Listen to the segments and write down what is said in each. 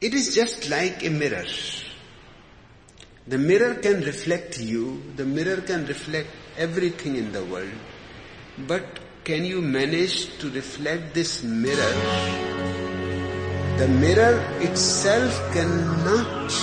It is just like a mirror. The mirror can reflect you, the mirror can reflect everything in the world. But can you manage to reflect this mirror? The mirror itself cannot.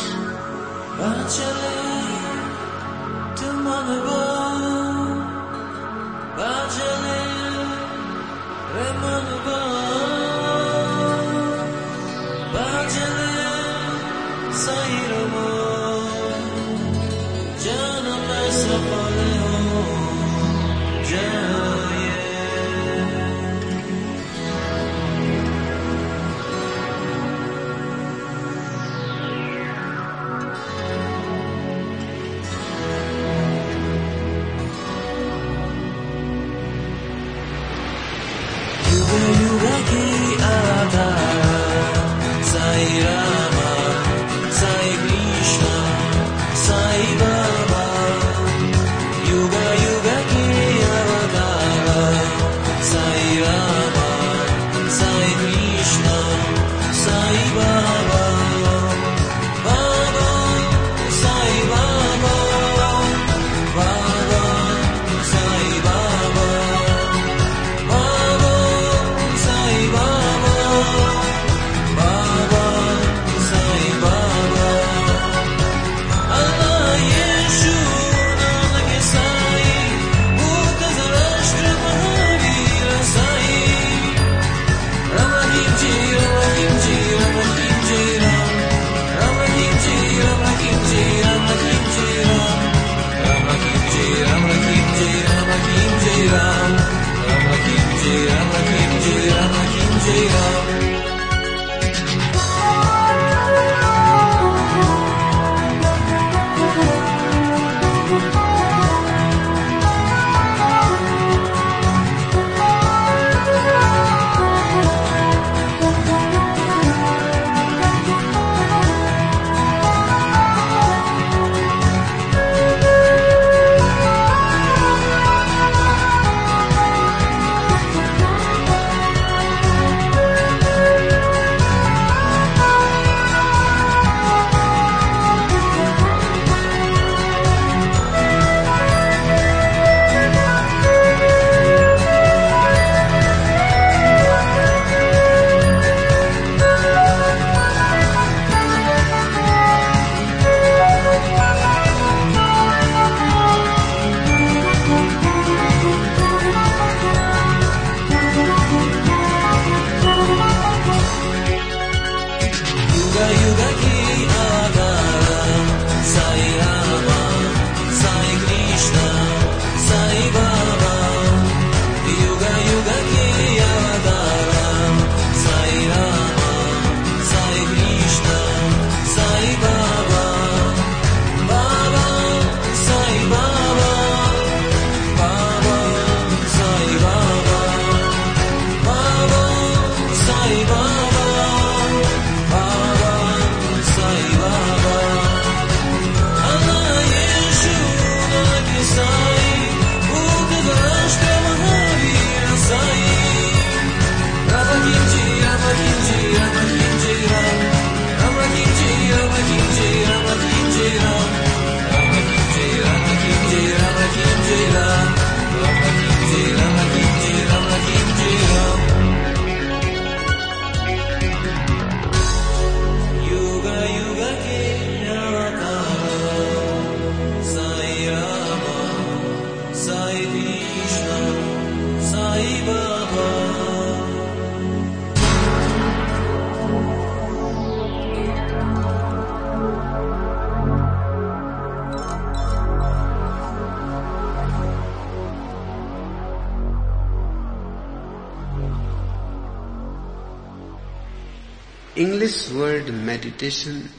English word meditation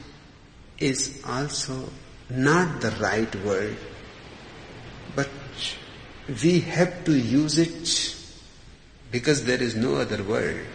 is also not the right word, but we have to use it because there is no other word.